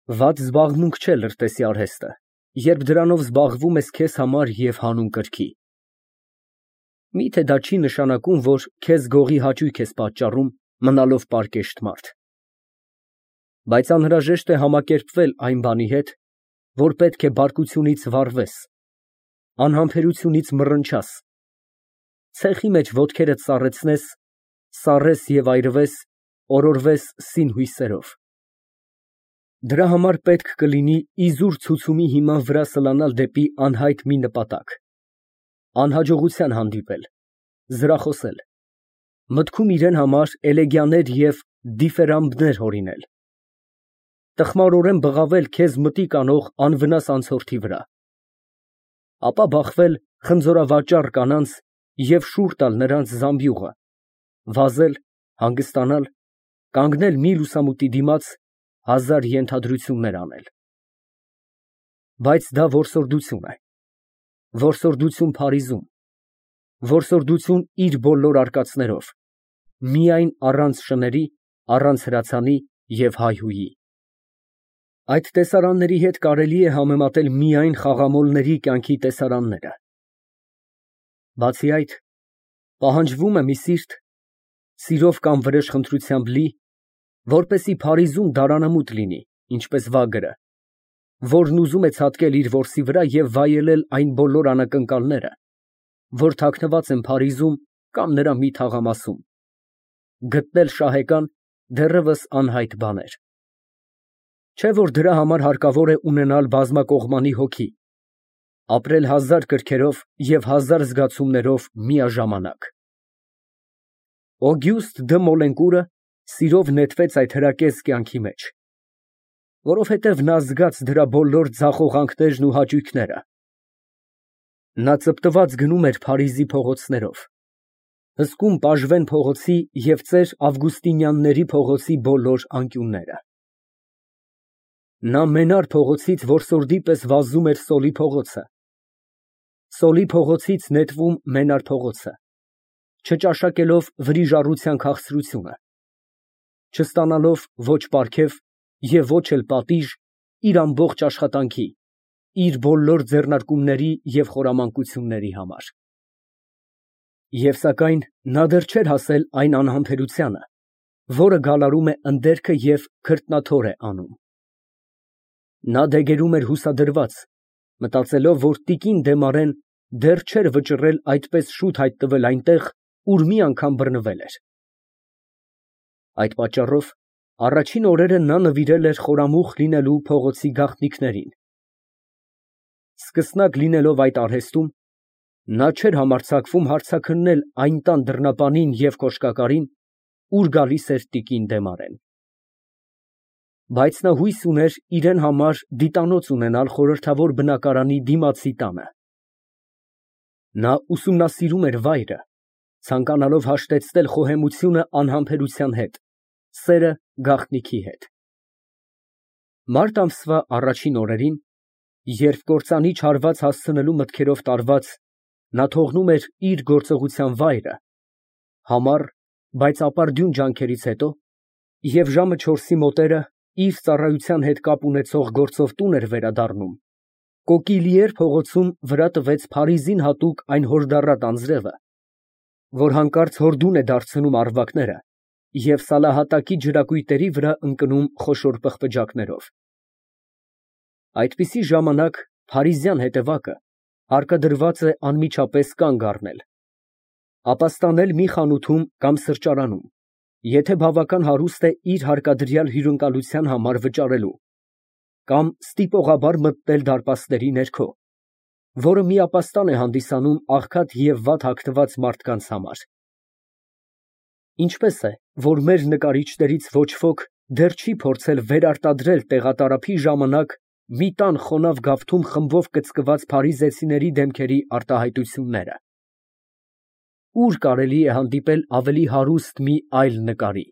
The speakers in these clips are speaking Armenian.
Վատ զբաղմունք չէ լրտեսի արհեստը, երբ դրանով զբաղվում ես քեզ համար և հանուն կրքի։ Միթե դա չի նշանակում, որ քեզ գողի հաճույք ես պատճառում, մնալով պարկեշտ մարդ։ Բայց անհրաժեշտ է համակերպվել այն բանի հետ, որ պետք է բարկությունից վարվես, անհամբերությունից մռնչաս, ցեխի մեջ ոտքերդ սառեցնես, սառես և այրվես, օրորվես սին հույսերով։ Դրա համար պետք կլինի իզուր ցուցումի հիման վրա սլանալ դեպի անհայտ մի նպատակ, անհաջողության հանդիպել, զրախոսել, մտքում իրեն համար էլեգիաներ և դիֆերամբներ հորինել, տխմարորեն բղավել քեզ մտիկ անող անվնաս անցորդի վրա, ապա բախվել խնձորավաճառ կանանց և շուռ տալ նրանց զամբյուղը, վազել, հանգստանալ, կանգնել մի լուսամուտի դիմաց, հազար ենթադրություններ անել։ Բայց դա որսորդություն է, որսորդություն Փարիզում, որսորդություն իր բոլոր արկածներով, միայն առանց շների, առանց հրացանի և հայհույի։ Այդ տեսարանների հետ կարելի է համեմատել միայն խաղամոլների կյանքի տեսարանները։ Բացի այդ, պահանջվում է մի սիրտ, սիրով կամ վրեժխնդրությամբ լի, որպեսզի Փարիզում դարանամուտ լինի, ինչպես վագրը, որն ուզում է ցատկել իր որսի վրա և վայելել այն բոլոր անակնկալները, որ թաքնված են Փարիզում կամ նրա մի թաղամասում, գտնել շահեկան, դեռևս անհայտ բաներ։ Չէ՞ որ դրա համար հարկավոր է ունենալ բազմակողմանի հոգի, ապրել հազար կրքերով և հազար զգացումներով միաժամանակ։ Օգյուստը դը Մոլենկուրը սիրով նետվեց այդ հրակեզ կյանքի մեջ, որովհետև նա զգաց դրա բոլոր ձախողանքներն ու հաճույքները։ Նա ծպտված գնում էր Փարիզի փողոցներով, հսկում Պաժվեն փողոցի և ծեր Ավգուստինյանների փողոցի բոլոր անկյունները։ Նա Մենար փողոցից որսորդի պես վազում էր Սոլի փողոցը, Սոլի փողոցից նետվում Մենար փողոցը, չճաշակելով վրիժառության քաղցրությունը, չստանալով ոչ պարգև և ոչ էլ պատիժ իր ամբողջ աշխատանքի, իր բոլոր ձեռնարկումների և խորամանկությունների համար։ Եվ սակայն նա դեռ չէր հասել այն անհամբերությանը, որը գալարում է ընդերքը և քրտնաթոր է անում։ Նա դեգերում էր հուսադրված, մտածելով, որ տիկին Դեմարեն դեռ չէր վճռել այդպես շուտ հայտնվել այնտեղ, ուր մի անգամ բռնվել էր։ Այդ պատճառով առաջին օրերը նա նվիրել էր խորամուխ լինելու փողոցի գաղտնիքներին։ Սկսնակ լինելով այդ արհեստում, նա չէր համարձակվում հարցաքննել այն տան դռնապանին և կոշկակարին, ուր գալիս էր տիկին Դեմարեն։ Բայց նա հույս ուներ իրեն համար դիտանոց ունենալ խորհրդավոր բնակարանի դիմացի տանը։ Նա ուսումնասիրում էր վայրը, ցանկանալով հաշտեցնել խոհեմությունը անհամբերության հետ, սերը գաղտնիքի հետ։ Մարտ ամսվա առաջին օրերին, երբ կործանիչ հարված հասցնելու մտքերով տարված, նա թողնում էր իր գործողության վայրը, համառ, բայց ապարդյուն ջանքերից հետո, և ժամը 4-ի մոտերը իր ծառայության հետ կապ ունեցող գործով տուն էր վերադառնում, Կոկիլիեր փողոցում վրա տվեց Փարիզին հատուկ այն հորդառատ անձրևը, որ հանկարծ հորդուն է դարձնում առվակները և սալահատակի ջրակույտերի վրա ընկնում խոշոր պղպջակներով։ Այդպիսի ժամանակ փարիզյան հետևակը հարկադրված է անմիջապես կանգ առնել, ապաստանել մի խանութում կամ սրճարանում, եթե բավական հարուստ է իր հարկադրյալ հյուրընկալության համար վճարելու, կամ ստիպողաբար մտնել դարպասների ներքո, որը մի ապաստան է հանդիսանում աղքատ և վատ հագնված մարդկանց համար։ Ինչպես է, որ մեր նկարիչներից ոչ ոք դեռ չի փորձել վերարտադրել տեղատարափի ժամանակ մի տան խոնավ գավթում խմբով կծկված փարիզեցիների դեմքերի արտահայտությունները։ Ո՞ւր կարելի է հանդիպել ավելի հարուստ մի այլ նկարի։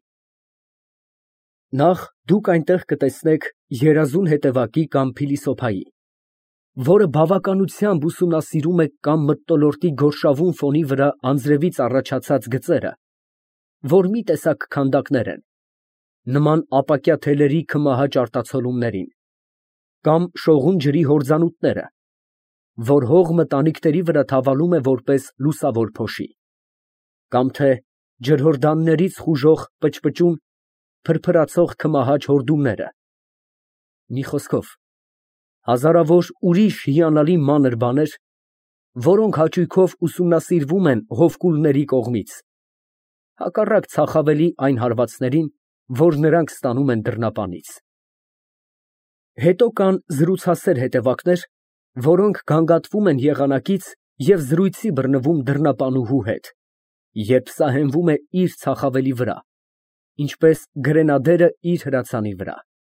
Նախ դուք այնտեղ կտեսնեք երազուն հետևակի կամ փիլիսոփայի, որը բավականությամբ ուսումնասիրում է կամ մթնոլորտի գորշավուն ֆոնի վրա անձրևից առաջացած գծերը, որ մի տեսակ քանդակներ են, նման ապակյա թելերի քմահաճ արտացոլումներին, կամ շողուն ջրի հորձանուտները, որ հող մտանիքների վրա թավալում է որպես լուսավոր փոշի, կամ թե ջրհորդաններից խուժող պճպճուն, փրփրացող քմահաճ հորդումները, մի խոսքով, հազարավոր ուրիշ հիանալի մանր բաներ, որոնք հաճույքով ուսումնասիրվում են հովկուլների կողմից, հակառակ ցախավելի այն հարվածներին, որ նրանք ստանում են դռնապանից։ Հետո կան զրուցասեր հետևակներ, որոնք գանգատվում են եղանակից և զրույցի բռնվում դռնապանուհու հետ, երբ սա հենվում է իր ցախավելի վրա, ինչպես գրենադերը իր հրացանի վրա։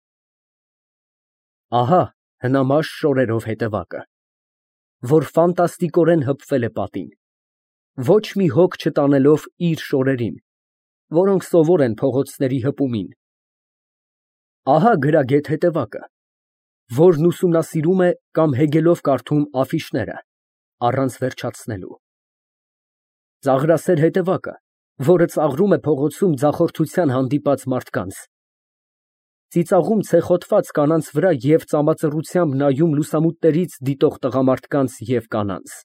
Ահա հնամաշ շորերով հետևակը, որ ֆանտաստիկորեն հպվել է պատին, ոչ մի հոգ չտանելով իր շորերին, որոնք սովոր են փողոցների հպումին։ Ահա գրագետ հետևակը, որն ուսումնասիրում է կամ հեգելով կարդում աֆիշները, առանց վերջացնելու։ Ծաղրասեր հետևակը, որը ծաղրում է փողոցում ձախորդության հանդիպած մարդկանց, ծիծաղում ցեխոտված կանանց վրա և ծամածռությամբ նայում լուսամուտներից դիտող տղամարդկանց և կանանց։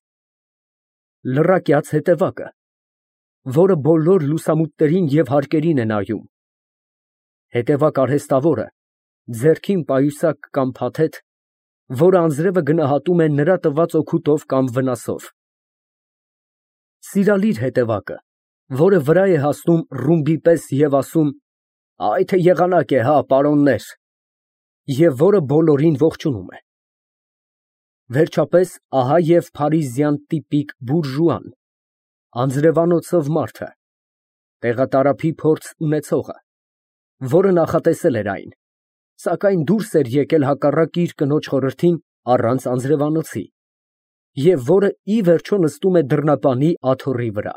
Լռակյաց հետևակը, որը բոլոր լուսամուտներին և հարկերին է նայում։ Հետևակ արհեստավորը, ձեռքին պայուսակ կամ փաթեթ, որը անձրևը գնահատում է նրա տված օգուտով կամ վնասով։ Սիրալիր հետևակը, որը վրա է հասնում ռումբի պես և ասում. «Այ թե եղանակ է, հա, պարոններ», և որը բոլորին ողջունում է։ Վերջապես, ահա և փարիզյան տիպիկ բուրժուան, անձրևանոցով մարդը, տեղատարափի փորձ ունեցողը, որը նախատեսել էր այն, սակայն դուրս էր եկել հակառակ իր կնոջ խորհրդին առանց անձրևանոցի, և որը ի վերջո նստում է դռնապանի աթոռի վրա։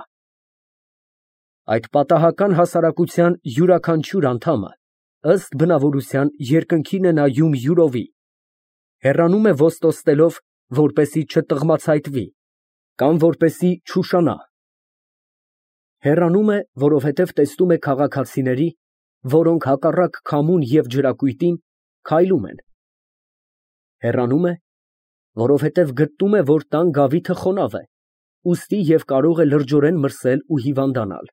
Այդ պատահական հասարակության յուրաքանչյուր անդամը, ըստ բնավորության, երկնքին է նայում յուրովի, հեռանում է ոստոտելով, որպեսզի չտղմացայտվի, կամ որպեսզի չուշանա։ Հեռանում է, որովհետև տեսնում է քաղաքացիների, որոնք հակառակ քամուն և ջրակույտին քայլում են։ Հեռանում է, որովհետև գտնում է, որ տան գավիթը խոնավ է, ուստի և կարող է լրջորեն մրսել ու հիվանդանալ։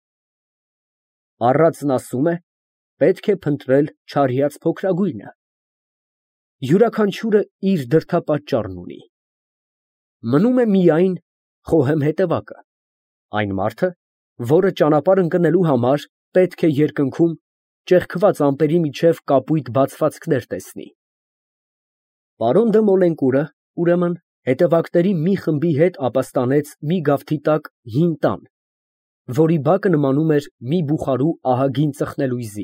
Առածն ասում է, պետք է փնտրել չարյաց փոքրագույնը։ Յուրաքանչյուրը իր դրդապատճառն ունի։ Մնում է միայն խոհեմ հետևակը, այն մարդը, որը ճանապարհ ընկնելու համար պետք է երկնքում ճեղքված ամպերի միջև կապույտ բացվածքներ տեսնի։ Պարոն դը Մոլենկուրը, ուրեմն, հետևակների մի խմբի հետ ապաստանեց մի գավթի տակ հին տան, որի բակը նմանում էր մի բուխարու ահագին ծխնելույզի։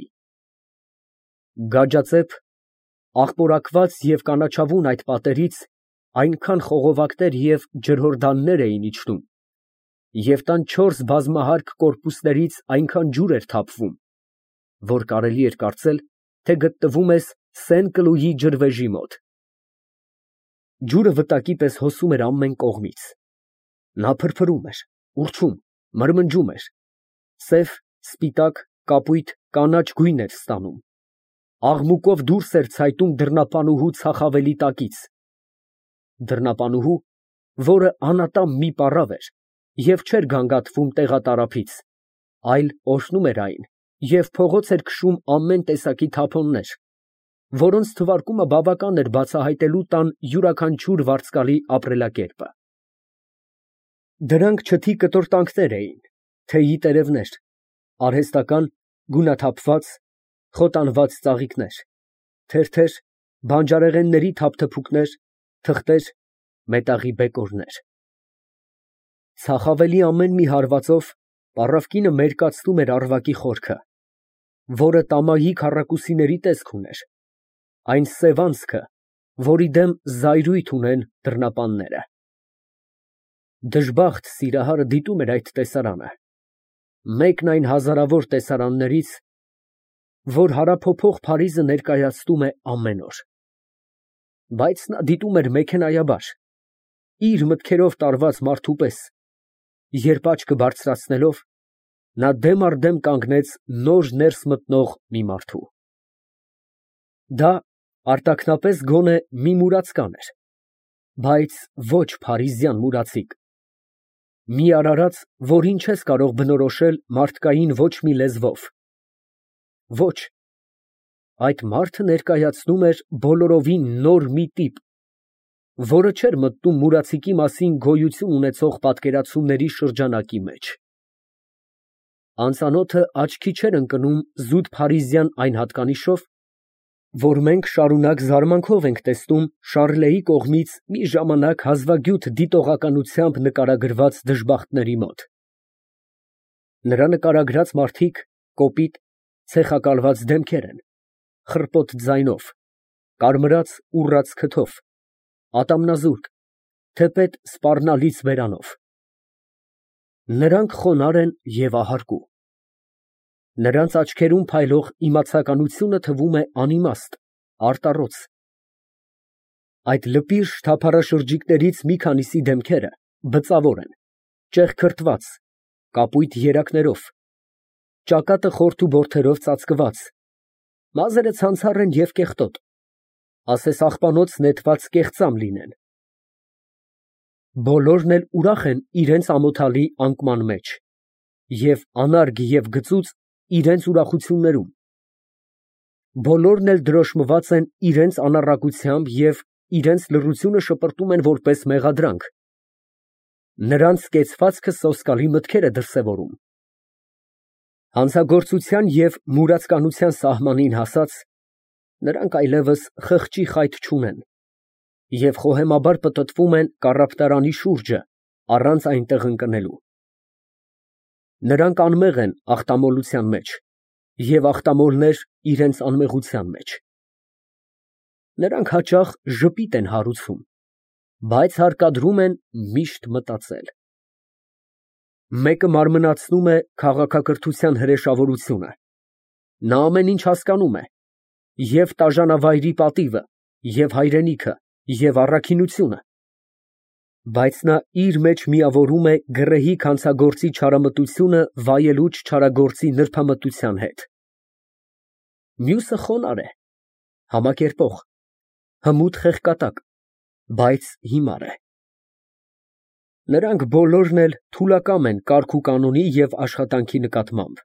Գաջածեպ, աղպորակված և կանաչավուն այդ պատերից այնքան խողովակներ և ջրհորդաններ էին իջնում, և տան 4 բազմահարկ կորպուսներից այնքան ջուր էր թափվում, որ կարելի էր կարծել, թե գտնվում ես Սեն֊Կլուի ջրվեժի մոտ։ Ջուրը վտակի պես հոսում էր ամեն կողմից։ Նա փրփրում էր, ուռչում, մրմնջում էր, սև, սպիտակ, կապույտ, կանաչ գույն էր ստանում, աղմուկով դուրս էր ցայտում դռնապանուհու ցախավելի տակից, դռնապանուհու, որը անատամ մի պառավ էր և չէր գանգատվում տեղատարափից, այլ օրհնում էր այն և փողոց էր քշում ամեն տեսակի թափոններ, որոնց թվարկումը բավական էր բացահայտելու տան յուրաքանչյուր վարձկալի ապրելակերպը։ Դրանք չթի կտորտանքներ էին, թեյի տերևներ, արհեստական, գունաթափված, խոտանված ծաղիկներ, թերթեր, բանջարեղենների թափթփուկներ, թղթեր, մետաղի բեկորներ։ Ցախավելի ամեն մի հարվածով պառավկինը մերկացնում էր առվակի խորքը, որը տամահի քառակուսիների տեսք ուներ, այն սև անցքը, որի դեմ զայրույթ ունեն դռնապանները։ Դժբախտ Սիրահարը դիտում էր այդ տեսարանը, մեկն այն հազարավոր տեսարաններից, որ հարափոփող Փարիզը ներկայացնում է ամեն օր։ Բայց նա դիտում էր մեքենայաբար, իր մտքերով տարված մարդու պես, երբ աչքը բարձրացնելով, նա դեմ առ դեմ կանգնեց նոր ներս մտնող մի մարդու։ Դա Արտաքնապես գոնե մի մուրացկան էր, բայց ոչ փարիզյան մուրացիկ, մի արարած, որին չես կարող բնորոշել մարդկային ոչ մի լեզվով, ոչ, այդ մարդը ներկայացնում էր բոլորովին նոր մի տիպ, որը չէր մտնում մուրացիկի մասին գոյություն ունեցող պատկերացումների շրջանակի մեջ։ Անծանոթը աչքի չէր ընկնում զուտ փարիզյան այն հատկանիշով, որ մենք շարունակ զարմանքով ենք տեսնում Շառլեի կողմից մի ժամանակ հազվագյուտ դիտողականությամբ նկարագրված դժբախտների մոտ։ Նրա նկարագրած մարդիկ կոպիտ, ցեխակալված դեմքեր են, խռպոտ ձայնով, կարմրած ուռած քթով, ատամնազուրկ, թեպետ սպառնալից բերանով։ Նրանք խոնարհ են և ահարկու։ Նրանց աչքերում փայլող իմացականությունը թվում է անիմաստ, արտառոց։ Այդ լպիրշ թափառաշրջիկներից մի քանիսի դեմքերը բծավոր են, ճեղքրտված, կապույտ երակներով, ճակատը խորթ ու բորթերով ծածկված, մազերը ցանցառ են և կեղտոտ, ասես աղբանոց նետված կեղծամ լինեն։ Բոլորն էլ ուրախ են իրենց ամոթալի անկման մեջ և անարգ և գծուծ իրենց ուրախություններում։ Բոլորն էլ դրոշմված են իրենց անառակությամբ և իրենց լռությունը շպրտում են որպես մեղադրանք։ Նրանց կեցվածքը սոսկալի մտքեր է դրսևորում։ Հանցագործության և մուրացկանության սահմանին հասած, նրանք այլևս խղճի խայտ չունեն և խոհեմաբար պտտվում են կառապտարանի շուրջը, առանց այնտեղ ընկնելու։ Նրանք անմեղ են ախտամոլության մեջ և ախտամոլներ իրենց անմեղության մեջ։ Նրանք հաճախ ժպիտ են հարուցում, բայց հարկադրում են միշտ մտածել։ Մեկը մարմնացնում է քաղաքակրթության հրեշավորությունը։ Նա ամեն ինչ հասկանում է, և տաժանավայրի պատիվը, և հայրենիքը, և առաքինությունը, բայց նա իր մեջ միավորում է գռեհիկ հանցագործի չարամտությունը վայելուչ չարագործի նրբամտության հետ։ Մյուսը խոնարհ է, համակերպող, հմուտ խեղկատակ, բայց հիմար է։ Նրանք բոլորն էլ թուլակամ են կարգ ու կանոնի և աշխատանքի նկատմամբ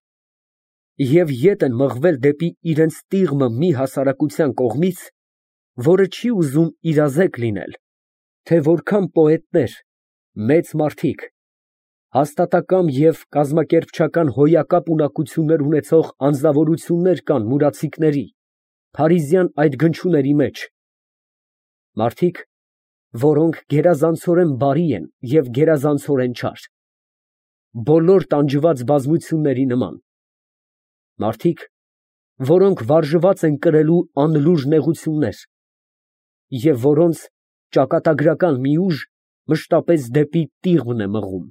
և ետ են մղվել դեպի իրենց տիղմը մի հասարակության կողմից, որը չի ուզում իրազեկ լինել, թե որքան պոետներ, մեծ մարդիկ, հաստատակամ և կազմակերպչական հոյակապ ունակություններ ունեցող անձնավորություններ կան մուրացիկների, փարիզյան այդ գնչուների մեջ, մարդիկ, որոնք գերազանցորեն բարի են և գերազանցորեն չար, բոլոր տանջված բազմությունների նման, մարդիկ, որոնք վարժված են կրելու անլուժ նեղություններ և որոնց ճակատագրական մի ուժ մշտապես դեպի տիղմն է մղում։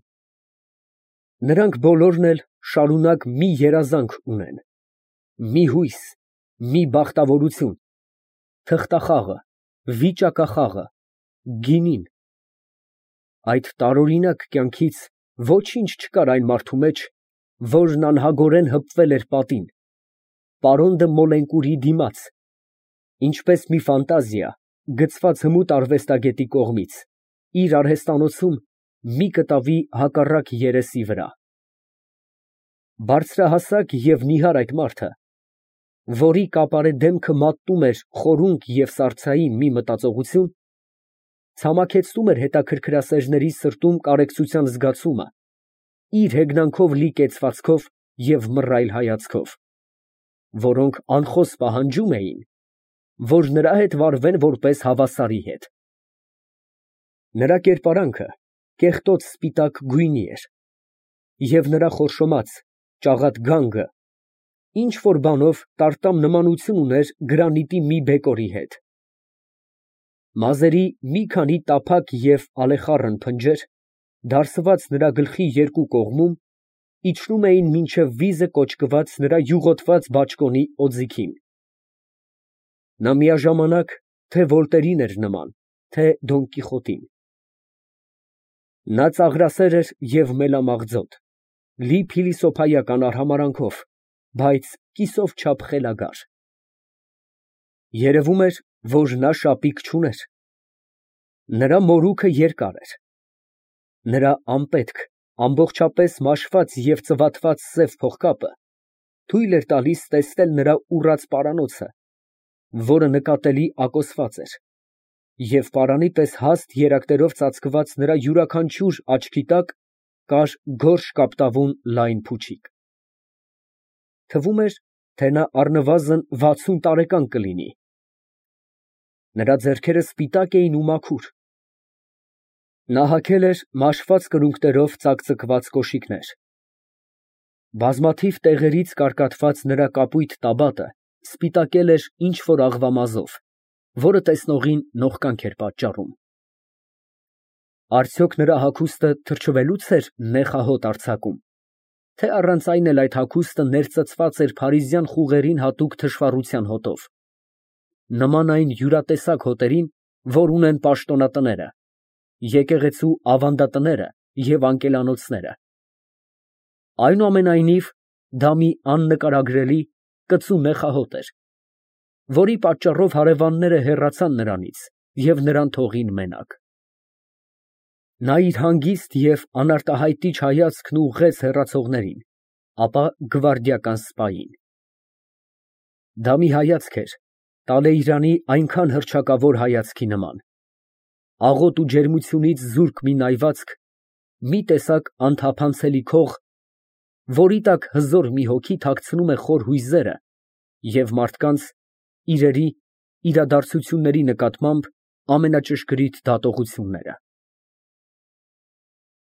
Նրանք բոլորն էլ շարունակ մի երազանք ունեն, մի հույս, մի բախտավորություն, թղթախաղը, վիճակախաղը, գինին։ Այդ տարօրինակ կյանքից ոչինչ չկար այն մարդու մեջ, որն անհագորեն հպվել էր պատին, պարոնդը Մոլենկուրի դիմաց, ինչպես մի ֆանտազիա, գցված հմուտ արվեստագետի կողմից, իր արհեստանոցում մի կտավի հակառակ երեսի վրա։ Բարձրահասակ և նիհար այդ մարդը, որի կապարե դեմքը մատնում էր խորունկ և սառցային մի մտածողություն, ցամաքեցնում էր հետաքրքրասերների սրտում կարեկցության զգացումը իր հեգնանքով լի կեցվածքով և մռայլ հայացքով, որոնք անխոս պահանջում էին, որ նրա հետ վարվեն որպես հավասարի հետ։ Նրա կերպարանքը կեղտոտ սպիտակ գույնի էր, և նրա խորշոմած, ճաղատ գանգը ինչ֊որ բանով տարտամ նմանություն ուներ գրանիտի մի բեկորի հետ։ Մազերի մի քանի տափակ և ալեխառն փնջեր, դարսված նրա գլխի երկու կողմում, իջնում էին մինչև վիզը կոճկված նրա յուղոտված բաճկոնի օձիքին։ Նա միաժամանակ թե Վոլտերին էր նման, թե Դոն Կիխոտին։ Նա ծաղրասեր էր և մելամաղձոտ, լի փիլիսոփայական արհամարհանքով, բայց կիսով չափ խելագար։ Երևում էր, որ նա շապիկ չուներ։ Նրա մորուքը երկար էր։ Նրա անպետք, ամբողջապես մաշված և ծվատված սև փողկապը թույլ էր տալիս տեսնել նրա ուռած պարանոցը, որը նկատելի ակոսված էր, և պարանի պես հաստ երակներով ծածկված նրա յուրաքանչյուր աչքի տակ կար գորշ կապտավուն լայն փուչիկ։ Թվում էր, թե նա առնվազն 60 տարեկան կլինի։ Նրա ձեռքերը սպիտակ էին ու մաքուր։ Նա հագել էր մաշված կրունկներով ծակծկված կոշիկներ։ Բազմաթիվ տեղերից կարկատված նրա կապույտ տաբատը սպիտակել էր ինչ֊որ աղվամազով, որը տեսնողին նողկանք էր պատճառում։ Արդյոք նրա հագուստը թրջվելո՞ց էր նեխահոտ արձակում, թե առանց այն էլ այդ հագուստը ներծծված էր փարիզյան խուղերին հատուկ թշվառության հոտով, նման այն յուրատեսակ հոտերին, որ ունեն պաշտոնատները, եկեղեցու ավանդատները և անկելանոցները։ Այնուամենայնիվ, դա մի աննկարագրելի, կծու նեխահոտ էր, որի պատճառով հարևանները հեռացան նրանից և նրան թողին մենակ։ Նա իր հանգիստ և անարտահայտիչ հայացքն ուղղեց հեռացողներին, ապա գվարդիական սպային։ Դա մի հայացք էր, Տալեյրանի այնքան հռչակավոր հայացքի նման, աղոտ ու ջերմությունից զուրկ մի նայվածք, մի տեսակ անթափանցելի քող, որի տակ հզոր մի հոգի թաքցնում է խոր հույզերը և մարդկանց, իրերի, իրադարձությունների նկատմամբ ամենաճշգրիտ դատողությունները։